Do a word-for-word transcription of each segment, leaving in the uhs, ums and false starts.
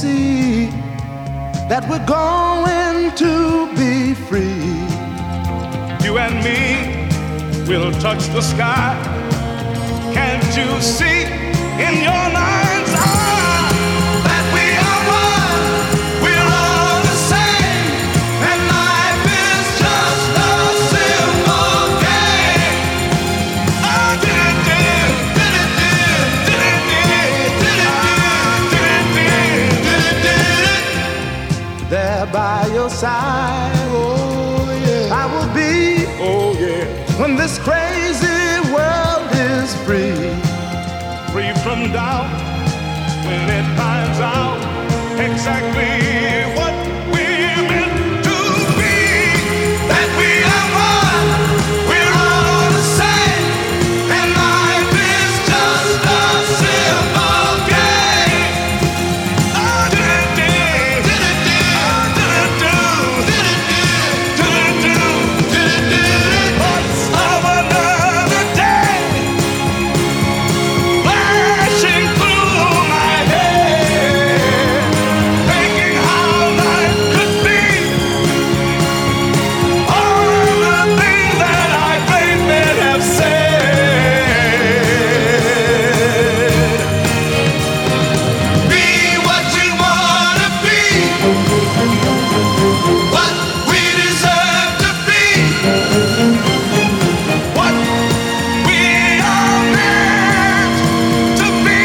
see that we're going to be free. You and me will touch the sky. Can't you see in your mind's eye that we are one? We're all the same, and life is just a simple game. Oh, did it, did it, did it, did it, did it, did it, did it, did it. There by your side, oh yeah, I will be. Oh yeah, when this crazy world is free, free from doubt, when it finds out exactly what we're meant to be. That we are one, we're all the same, and life is just a simple game. Oh, did it do, did it do, did it do, did it do, did it do, did it do. What's of another day flashing through my head, thinking how life could be. All the things that I great men have said. Be what you wanna be, what we deserve to be, what we are meant to be.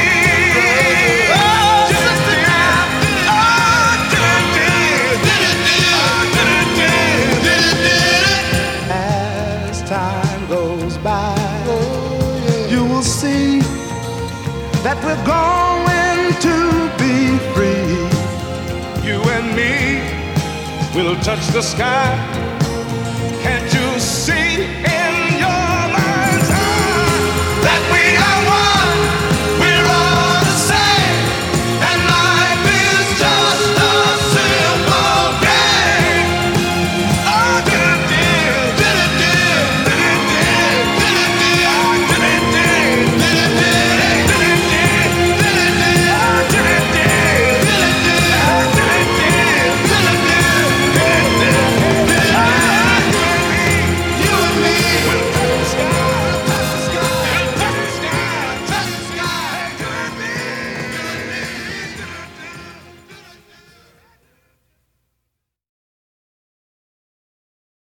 Oh, just a nap. Oh, did it, did it, did it, did it, did it. as time goes by, you will see that we're going to be free. You and me will touch the sky.